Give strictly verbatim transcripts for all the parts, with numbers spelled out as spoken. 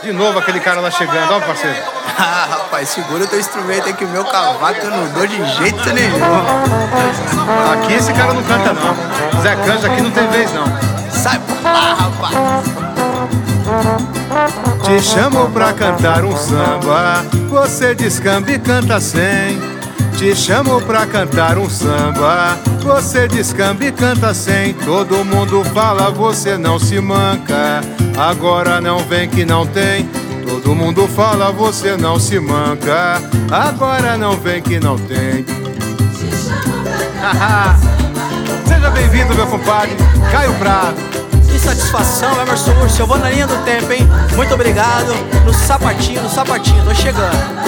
De novo aquele cara lá chegando, ó, parceiro. Ah, rapaz, segura o teu instrumento aí que o meu cavaco eu não dou de jeito nenhum. Aqui esse cara não canta não. Zé Canja aqui não tem vez não. Sai pra lá, rapaz. Te chamo pra cantar um samba, você descamba e canta sem. Te chamo pra cantar um samba, você descamba e canta sem. Todo mundo fala, você não se manca, agora não vem que não tem. Todo mundo fala, você não se manca, agora não vem que não tem. Seja bem-vindo, meu compadre, Caio Prado. Que satisfação, Emerson Urso, eu vou na linha do tempo, hein? Muito obrigado, no sapatinho, no sapatinho, tô chegando.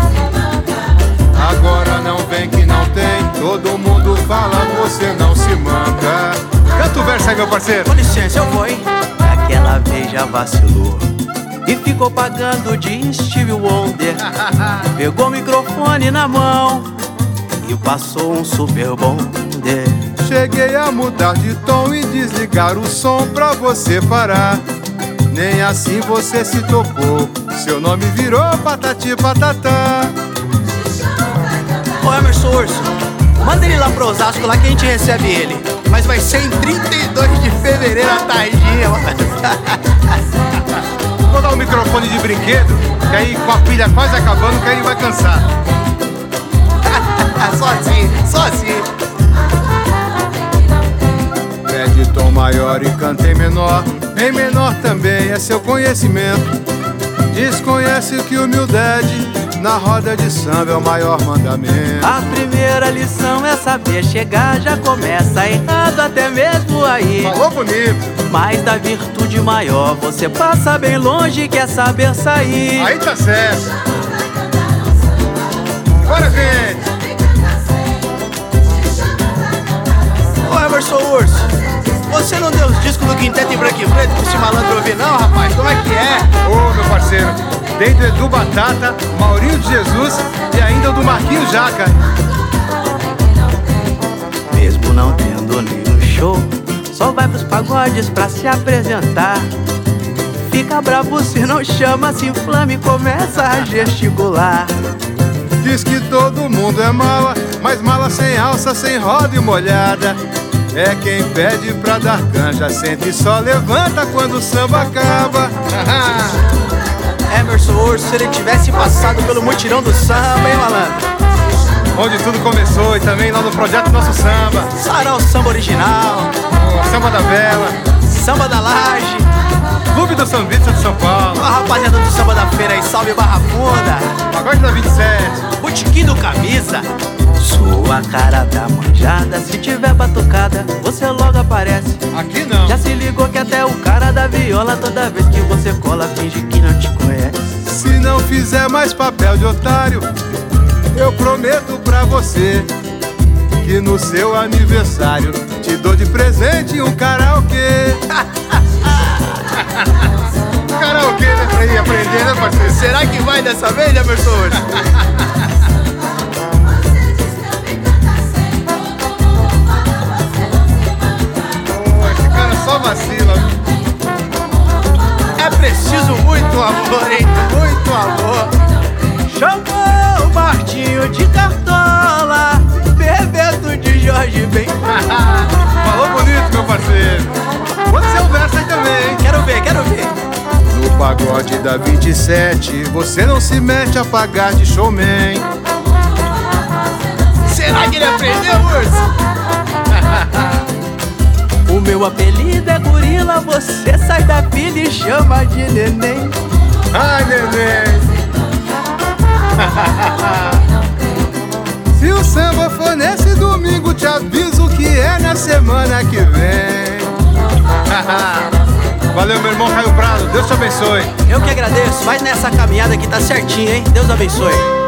Agora não vem que não tem, todo mundo fala, você não se manca. Canta o verso aí, meu parceiro. Com licença, eu vou, hein? Aquela vez já vacilou e ficou pagando de Stevie Wonder. Pegou o microfone na mão e passou um super bonde. Cheguei a mudar de tom e desligar o som pra você parar. Nem assim você se tocou, seu nome virou patati patatá. Ô Emerson Urso, manda ele lá pro Osasco, lá que a gente recebe ele. Mas vai ser em trinta e dois de fevereiro à tardinha. Vou dar um microfone de brinquedo, que aí com a pilha quase acabando, que aí ele vai cansar. Só assim, só assim. Pede tom maior e canta em menor, em menor também é seu conhecimento. Desconhece que humildade na roda de samba é o maior mandamento. A primeira lição é saber chegar, já começa errado até mesmo aí. Falou bonito. Mas da virtude maior você passa bem longe, quer saber sair. Aí tá certo. Bora, gente. Ô Emerson Urso, você não deu os discos do Quinteto em branco e preto pra esse malandro ouvir não, rapaz? Como é que é? Ô, meu parceiro, tem do Edu Batata, Maurinho de Jesus e ainda do Marquinhos Jaca. Mesmo não tendo nenhum show, só vai pros pagodes pra se apresentar. Fica bravo se não chama, se inflama e começa a gesticular. Diz que todo mundo é mala, mas mala sem alça, sem roda e molhada. É quem pede pra dar canja, sente e só levanta quando o samba acaba. Emerson Urso, se ele tivesse passado pelo mutirão do samba, hein, malandro? Onde tudo começou e também lá no projeto Nosso Samba. Sarau Samba Original, O Samba da Vela, Samba da Laje, Clube do Sambista de São Paulo, a rapaziada do Samba da Feira aí, salve Barra Funda, Pagode da vinte e sete, Botequim do Camisa. Sua cara da manjada, se tiver batucada, você logo aparece. aqui não. Já se ligou que até o cara da viola, toda vez que você cola, finge que não te conhece. Se não fizer mais papel de otário, eu prometo pra você que no seu aniversário te dou de presente um karaokê. Karaokê, né? Pra ir aprender, né, parceiro? Será que vai dessa vez, Emerson Urso? Só vacila. É preciso muito amor, hein? Muito amor. Chamou o Martinho de Cartola, Bebeto de Jorge Ben. Falou bonito, meu parceiro. Pode ser um verso aí também, hein? Quero ver, quero ver. No pagode da vinte e sete, você não se mete a pagar de showman. Será que ele aprendeu, Urso? O meu apelido é Gorila, você sai da pilha e chama de neném. Ai, neném. Se o samba for nesse domingo, te aviso que é na semana que vem. Valeu, meu irmão Caio Prado, Deus te abençoe. Eu que agradeço, vai nessa caminhada que tá certinho, hein? Deus abençoe.